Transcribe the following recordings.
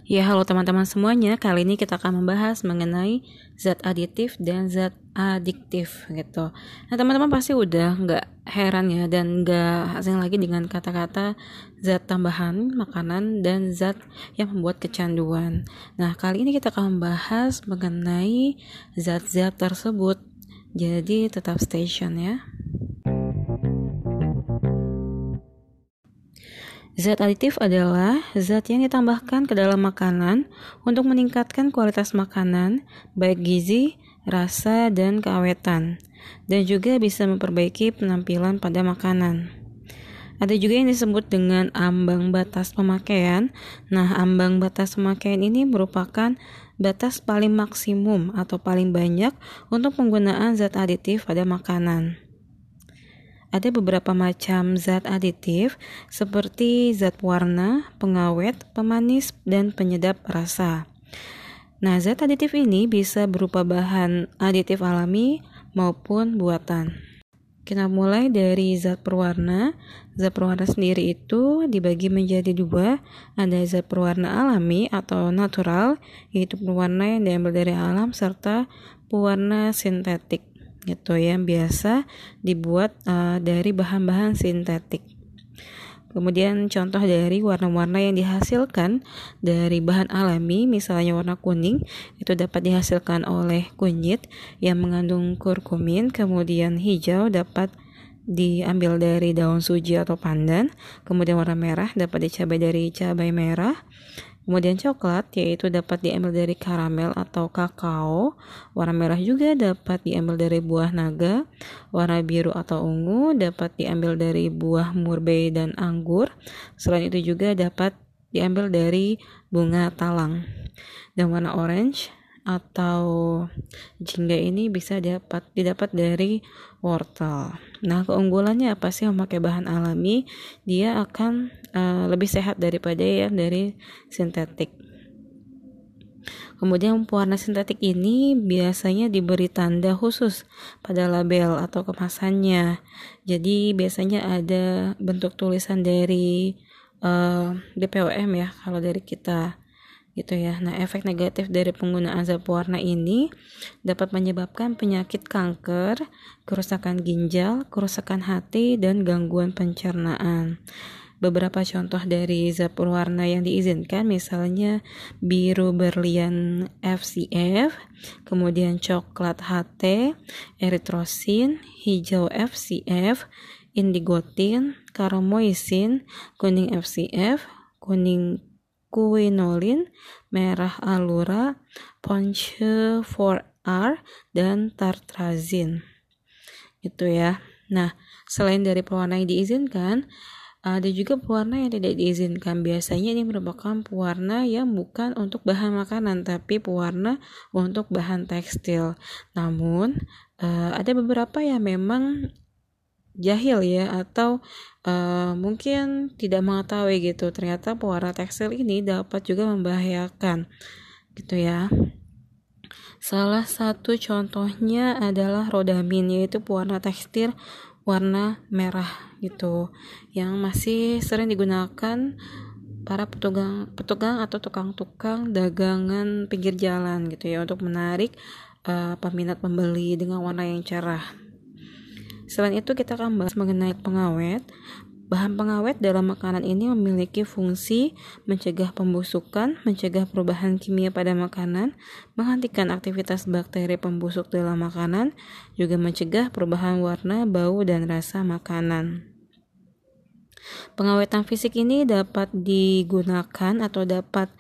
Ya, halo teman-teman semuanya. Kali ini kita akan membahas mengenai zat aditif dan zat adiktif gitu. Nah, teman-teman pasti udah nggak heran ya dan nggak asing lagi dengan kata-kata zat tambahan makanan dan zat yang membuat kecanduan. Nah, kali ini kita akan membahas mengenai zat-zat tersebut. Jadi tetap stay tune ya. Zat aditif adalah zat yang ditambahkan ke dalam makanan untuk meningkatkan kualitas makanan, baik gizi, rasa, dan keawetan, dan juga bisa memperbaiki penampilan pada makanan. Ada juga yang disebut dengan ambang batas pemakaian. Nah, ambang batas pemakaian ini merupakan batas paling maksimum atau paling banyak untuk penggunaan zat aditif pada makanan. Ada beberapa macam zat aditif seperti zat warna, pengawet, pemanis, dan penyedap rasa. Nah, zat aditif ini bisa berupa bahan aditif alami maupun buatan. Kita mulai dari zat perwarna. Zat perwarna sendiri itu dibagi menjadi dua. Ada zat perwarna alami atau natural, yaitu pewarna yang diambil dari alam, serta pewarna sintetik gitu yang biasa dibuat dari bahan-bahan sintetik. Kemudian contoh dari warna-warna yang dihasilkan dari bahan alami, misalnya warna kuning, itu dapat dihasilkan oleh kunyit yang mengandung kurkumin. Kemudian hijau dapat diambil dari daun suji atau pandan. Kemudian warna merah dapat dicabai dari cabai merah. Kemudian coklat yaitu dapat diambil dari karamel atau kakao. Warna merah juga dapat diambil dari buah naga. Warna biru atau ungu dapat diambil dari buah murbei dan anggur. Selain itu juga dapat diambil dari bunga talang. Dan warna orange atau jingga ini bisa didapat dari wortel. Nah, keunggulannya apa sih memakai bahan alami? Dia akan lebih sehat daripada yang dari sintetik. Kemudian pewarna sintetik ini biasanya diberi tanda khusus pada label atau kemasannya. Jadi biasanya ada bentuk tulisan dari BPOM ya kalau dari kita gitu ya. Nah, efek negatif dari penggunaan zat pewarna ini dapat menyebabkan penyakit kanker, kerusakan ginjal, kerusakan hati, dan gangguan pencernaan. Beberapa contoh dari zat pewarna yang diizinkan misalnya biru berlian FCF, kemudian coklat HT, eritrosin, hijau FCF, indigotin, karamoisin, kuning FCF, kuning quinolin, merah alura, ponche 4R, dan tartrazin. Itu ya. Nah, selain dari pewarna yang diizinkan, ada juga pewarna yang tidak diizinkan. Biasanya ini merupakan pewarna yang bukan untuk bahan makanan, tapi pewarna untuk bahan tekstil. Namun, ada beberapa yang memang jahil ya atau mungkin tidak mengetahui gitu, ternyata pewarna tekstil ini dapat juga membahayakan gitu ya. Salah satu contohnya adalah rodamin, yaitu pewarna tekstil warna merah gitu yang masih sering digunakan para petugang atau tukang-tukang dagangan pinggir jalan gitu ya untuk menarik peminat pembeli dengan warna yang cerah. Selain itu kita akan bahas mengenai pengawet. Bahan pengawet dalam makanan ini memiliki fungsi mencegah pembusukan, mencegah perubahan kimia pada makanan, menghentikan aktivitas bakteri pembusuk dalam makanan, juga mencegah perubahan warna, bau, dan rasa makanan. Pengawetan fisik ini dapat digunakan atau dapat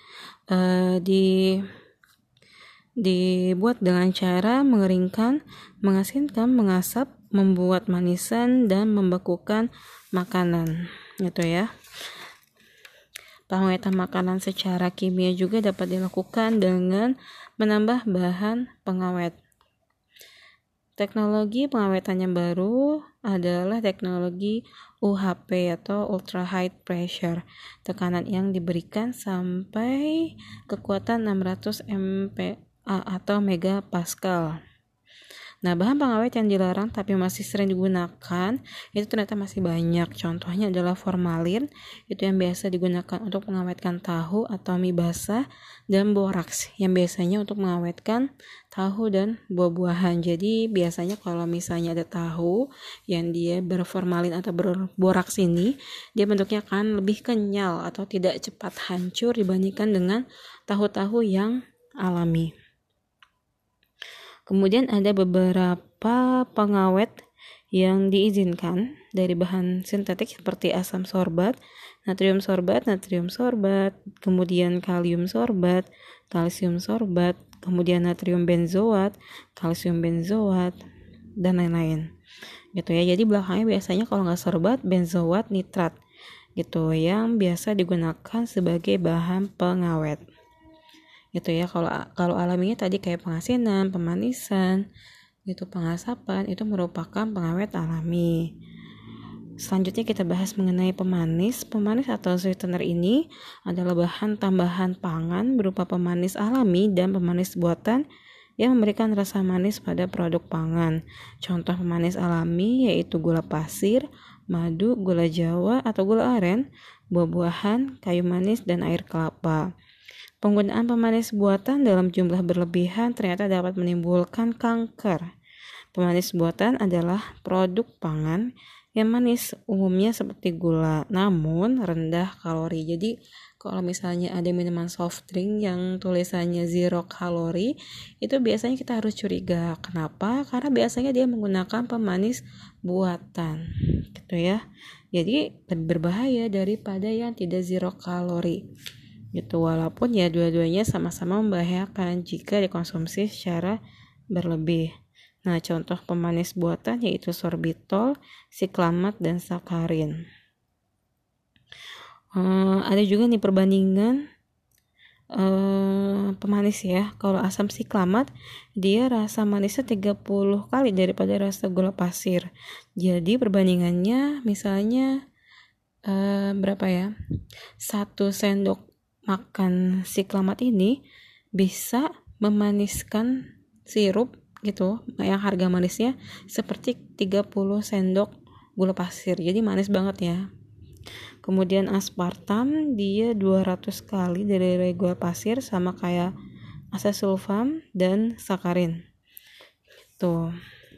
dibuat dengan cara mengeringkan, mengasinkan, mengasap, membuat manisan, dan membekukan makanan gitu ya. Pengawetan makanan secara kimia juga dapat dilakukan dengan menambah bahan pengawet. Teknologi pengawetan yang baru adalah teknologi UHP atau Ultra High Pressure. Tekanan yang diberikan sampai kekuatan 600 MPa atau megapascal. Nah, bahan pengawet yang dilarang tapi masih sering digunakan itu ternyata masih banyak. Contohnya adalah formalin, itu yang biasa digunakan untuk mengawetkan tahu atau mie basah, dan boraks yang biasanya untuk mengawetkan tahu dan buah-buahan. Jadi biasanya kalau misalnya ada tahu yang dia berformalin atau berboraks ini, dia bentuknya akan lebih kenyal atau tidak cepat hancur dibandingkan dengan tahu-tahu yang alami. Kemudian ada beberapa pengawet yang diizinkan dari bahan sintetik seperti asam sorbat, natrium sorbat, kemudian kalium sorbat, kalsium sorbat, kemudian natrium benzoat, kalsium benzoat, dan lain-lain. Gitu ya. Jadi belakangnya biasanya kalau nggak sorbat, benzoat nitrat gitu yang biasa digunakan sebagai bahan pengawet. Gitu ya. Kalau alaminya tadi kayak pengasinan, pemanisan, gitu, pengasapan itu merupakan pengawet alami. Selanjutnya kita bahas mengenai pemanis. Pemanis atau sweetener ini adalah bahan tambahan pangan berupa pemanis alami dan pemanis buatan yang memberikan rasa manis pada produk pangan. Contoh pemanis alami yaitu gula pasir, madu, gula jawa atau gula aren, buah-buahan, kayu manis, dan air kelapa. Penggunaan pemanis buatan dalam jumlah berlebihan ternyata dapat menimbulkan kanker. Pemanis buatan adalah produk pangan yang manis umumnya seperti gula, namun rendah kalori. Jadi kalau misalnya ada minuman soft drink yang tulisannya 0 kalori, itu biasanya kita harus curiga. Kenapa? Karena biasanya dia menggunakan pemanis buatan, gitu ya. Jadi lebih berbahaya daripada yang tidak 0 kalori. Gitu, walaupun ya dua-duanya sama-sama membahayakan jika dikonsumsi secara berlebih. Nah, contoh pemanis buatan yaitu sorbitol, siklamat, dan sakarin. Ada juga nih perbandingan pemanis ya. Kalau asam siklamat dia rasa manisnya 30 kali daripada rasa gula pasir. Jadi perbandingannya misalnya berapa ya? 1 sendok makan siklamat ini bisa memaniskan sirup gitu yang harga manisnya seperti 30 sendok gula pasir. Jadi manis banget ya. Kemudian aspartam dia 200 kali dari gula pasir sama kayak asesulfam dan sakarin. Tuh.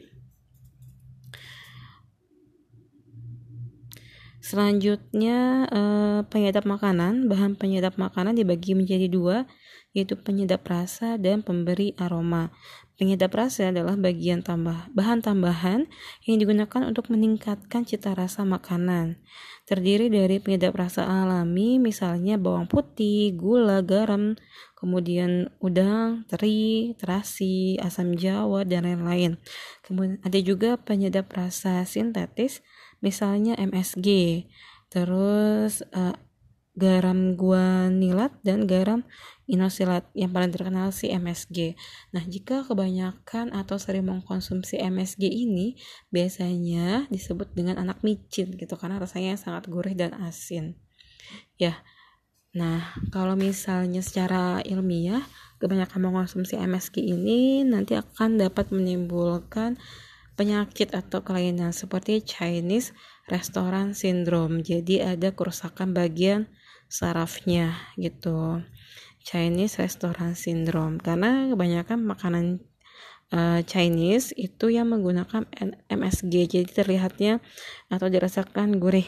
Selanjutnya penyedap makanan. Bahan penyedap makanan dibagi menjadi 2, yaitu penyedap rasa dan pemberi aroma. Penyedap rasa adalah bahan tambahan yang digunakan untuk meningkatkan cita rasa makanan. Terdiri dari penyedap rasa alami, misalnya bawang putih, gula, garam, kemudian udang, teri, terasi, asam jawa, dan lain-lain. Kemudian ada juga penyedap rasa sintetis, misalnya MSG, terus garam guanilat dan garam inosilat, yang paling terkenal si MSG. Nah, jika kebanyakan atau sering mengkonsumsi MSG ini biasanya disebut dengan anak micin gitu, karena rasanya sangat gurih dan asin. Ya. Nah, kalau misalnya secara ilmiah kebanyakan mengkonsumsi MSG ini nanti akan dapat menimbulkan penyakit atau kelainan seperti Chinese Restaurant Syndrome. Jadi ada kerusakan bagian sarafnya gitu. Chinese Restaurant Syndrome karena kebanyakan makanan Chinese itu yang menggunakan MSG, jadi terlihatnya atau dirasakan gurih.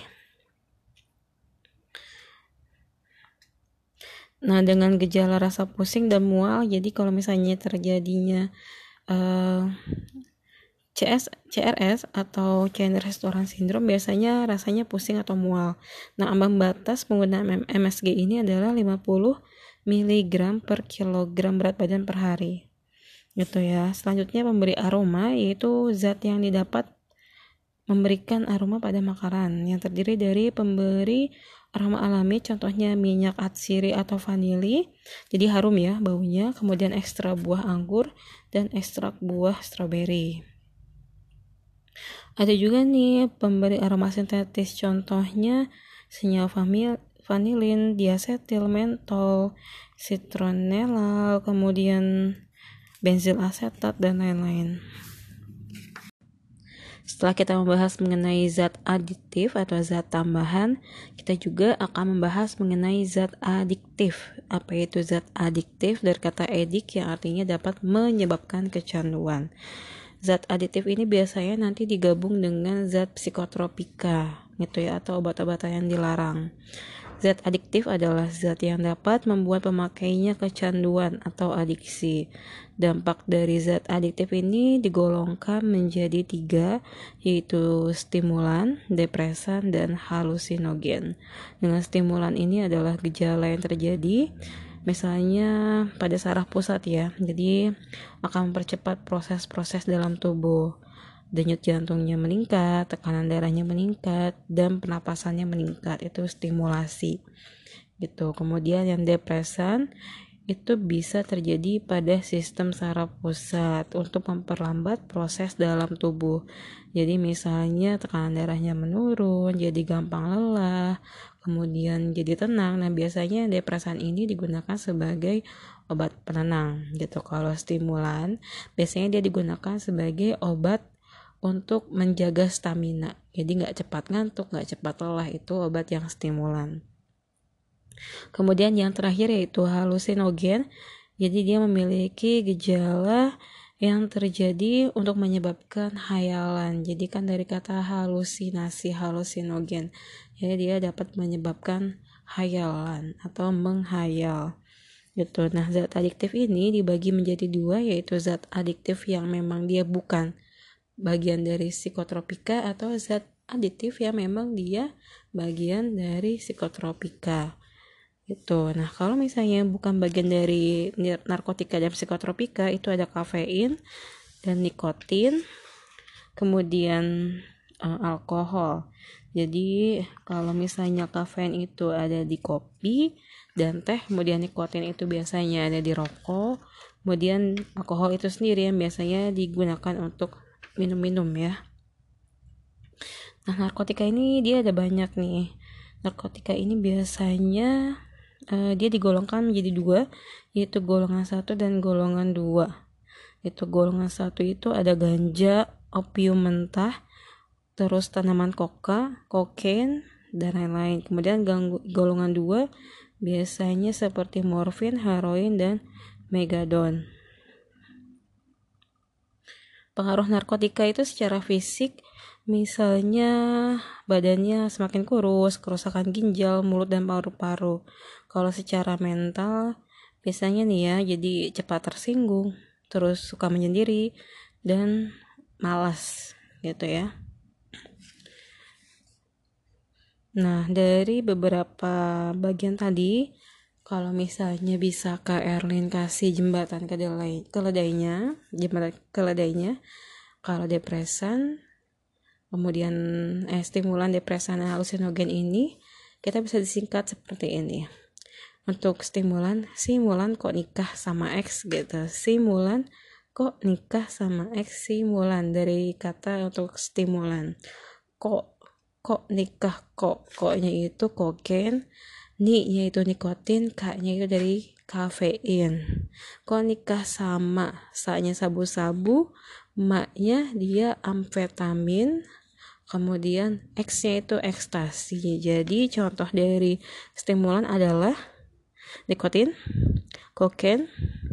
Nah, dengan gejala rasa pusing dan mual, jadi kalau misalnya terjadinya CRS atau Chinese Restaurant Syndrome biasanya rasanya pusing atau mual. Nah, ambang batas penggunaan MSG ini adalah 50 mg per kilogram berat badan per hari. Gitu ya. Selanjutnya pemberi aroma, yaitu zat yang didapat memberikan aroma pada makanan yang terdiri dari pemberi aroma alami, contohnya minyak atsiri atau vanili, jadi harum ya baunya, kemudian ekstrak buah anggur dan ekstrak buah stroberi. Ada juga nih pemberi aroma sintetis, contohnya senyawa vanilin, diasetil, mentol, citronellal, kemudian bensil asetat, dan lain-lain. Setelah kita membahas mengenai zat aditif atau zat tambahan, kita juga akan membahas mengenai zat adiktif. Apa itu zat adiktif? Dari kata edik yang artinya dapat menyebabkan kecanduan. Zat aditif ini biasanya nanti digabung dengan zat psikotropika gitu ya, atau obat-obatan yang dilarang. Zat adiktif adalah zat yang dapat membuat pemakainya kecanduan atau adiksi. Dampak dari zat adiktif ini digolongkan menjadi 3, yaitu stimulan, depresan, dan halusinogen. Dengan stimulan ini adalah gejala yang terjadi misalnya pada saraf pusat ya, jadi akan mempercepat proses-proses dalam tubuh. Denyut jantungnya meningkat, tekanan darahnya meningkat, dan pernapasannya meningkat. Itu stimulasi gitu. Kemudian yang depresan itu bisa terjadi pada sistem saraf pusat untuk memperlambat proses dalam tubuh. Jadi misalnya tekanan darahnya menurun, jadi gampang lelah, kemudian jadi tenang. Nah, biasanya depresan ini digunakan sebagai obat penenang gitu. Kalau stimulan biasanya dia digunakan sebagai obat untuk menjaga stamina. Jadi nggak cepat ngantuk, nggak cepat lelah, itu obat yang stimulan. Kemudian yang terakhir yaitu halusinogen. Jadi dia memiliki gejala yang terjadi untuk menyebabkan hayalan. Jadi kan dari kata halusinasi, halusinogen. Jadi dia dapat menyebabkan hayalan atau menghayal gitu. Nah, zat adiktif ini dibagi menjadi 2, yaitu zat adiktif yang memang dia bukan bagian dari psikotropika atau zat aditif yang memang dia bagian dari psikotropika gitu. Nah, kalau misalnya bukan bagian dari narkotika dan psikotropika, itu ada kafein dan nikotin, kemudian alkohol. Jadi kalau misalnya kafein itu ada di kopi dan teh, kemudian nikotin itu biasanya ada di rokok, kemudian alkohol itu sendiri yang biasanya digunakan untuk minum-minum ya. Nah, narkotika ini dia ada banyak nih. Narkotika ini biasanya dia digolongkan menjadi 2, yaitu golongan 1 dan golongan 2. Itu golongan 1 itu ada ganja, opium mentah, terus tanaman koka, kokain, dan lain-lain. Kemudian golongan 2 biasanya seperti morfin, heroin, dan megadon. Pengaruh narkotika itu secara fisik, misalnya badannya semakin kurus, kerusakan ginjal, mulut, dan paru-paru. Kalau secara mental, biasanya nih ya, jadi cepat tersinggung, terus suka menyendiri, dan malas gitu ya. Nah, dari beberapa bagian tadi, kalau misalnya bisa Kak Erlin kasih jembatan keledainya, kalau depresan, kemudian stimulan depresan halusinogen ini, kita bisa disingkat seperti ini. Untuk stimulan kok nikah sama X gitu. Stimulan kok nikah sama X, stimulan dari kata untuk stimulan. Kok nikah, koknya itu kokain, ni-nya itu nikotin, ka-nya itu dari kafein. Kok nikah sama, sa-nya sabu-sabu, ma-nya dia amfetamin, kemudian X-nya itu ekstasi. Jadi contoh dari stimulan adalah nikotin, kokain,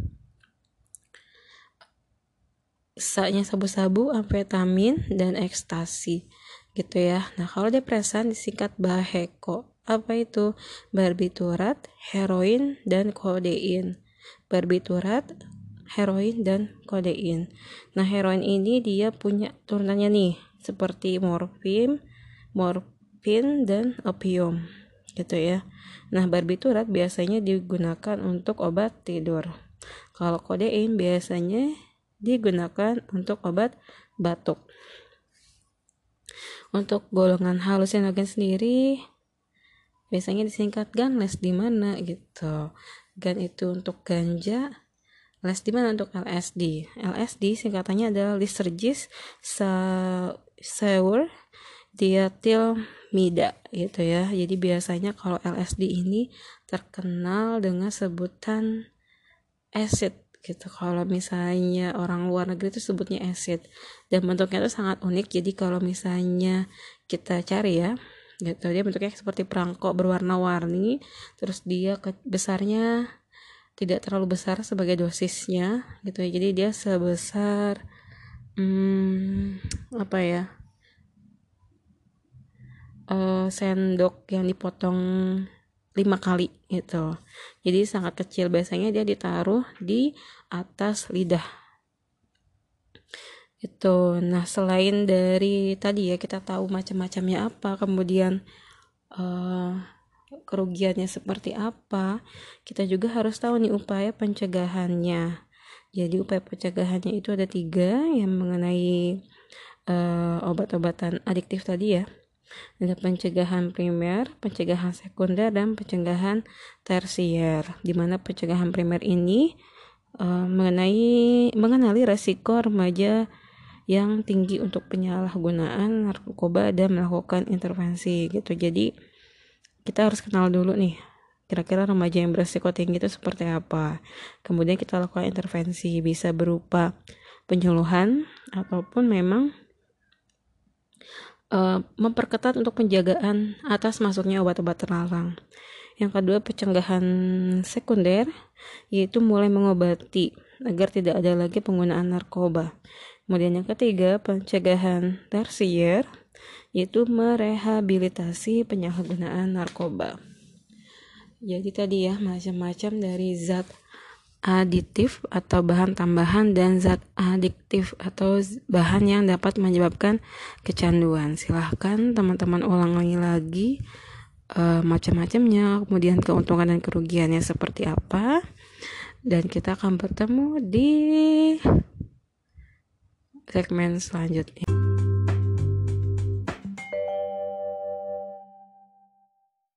sa-nya sabu-sabu, amfetamin, dan ekstasi gitu ya. Nah, kalau depresan disingkat Baheko. Apa itu? Barbiturat, heroin, dan kodein. Barbiturat, heroin, dan kodein. Nah, heroin ini dia punya turunannya nih, seperti morfin, dan opium gitu ya. Nah, barbiturat biasanya digunakan untuk obat tidur. Kalau kodein biasanya digunakan untuk obat batuk. Untuk golongan halusinogen sendiri biasanya disingkat GAN, les di mana gitu. GAN itu untuk ganja, les di mana untuk LSD. LSD singkatannya adalah Lysergis sour diethylmida gitu ya. Jadi biasanya kalau LSD ini terkenal dengan sebutan acid gitu. Kalau misalnya orang luar negeri itu sebutnya acid, dan bentuknya itu sangat unik. Jadi kalau misalnya kita cari ya gitu, dia bentuknya seperti perangko berwarna-warni, terus dia besarnya tidak terlalu besar sebagai dosisnya gitu ya. Jadi dia sebesar apa ya, sendok yang dipotong 5 kali gitu. Jadi sangat kecil, biasanya dia ditaruh di atas lidah itu. Nah, selain dari tadi ya kita tahu macam-macamnya apa, kemudian kerugiannya seperti apa, kita juga harus tahu nih upaya pencegahannya. Jadi upaya pencegahannya itu ada 3 yang mengenai obat-obatan adiktif tadi ya. Ada pencegahan primer, pencegahan sekunder, dan pencegahan tersier. Di mana pencegahan primer ini mengenali resiko remaja yang tinggi untuk penyalahgunaan narkoba dan melakukan intervensi gitu. Jadi kita harus kenal dulu nih, kira-kira remaja yang beresiko tinggi itu seperti apa. Kemudian kita lakukan intervensi, bisa berupa penyuluhan ataupun memang memperketat untuk penjagaan atas masuknya obat-obat terlarang. Yang kedua, pencegahan sekunder, yaitu mulai mengobati agar tidak ada lagi penggunaan narkoba. Kemudian yang ketiga, pencegahan tersier, yaitu merehabilitasi penyalahgunaan narkoba. Jadi tadi ya, macam-macam dari zat aditif atau bahan tambahan dan zat adiktif atau bahan yang dapat menyebabkan kecanduan. Silahkan teman-teman ulangi lagi macam-macamnya, kemudian keuntungan dan kerugiannya seperti apa, dan kita akan bertemu di segmen selanjutnya.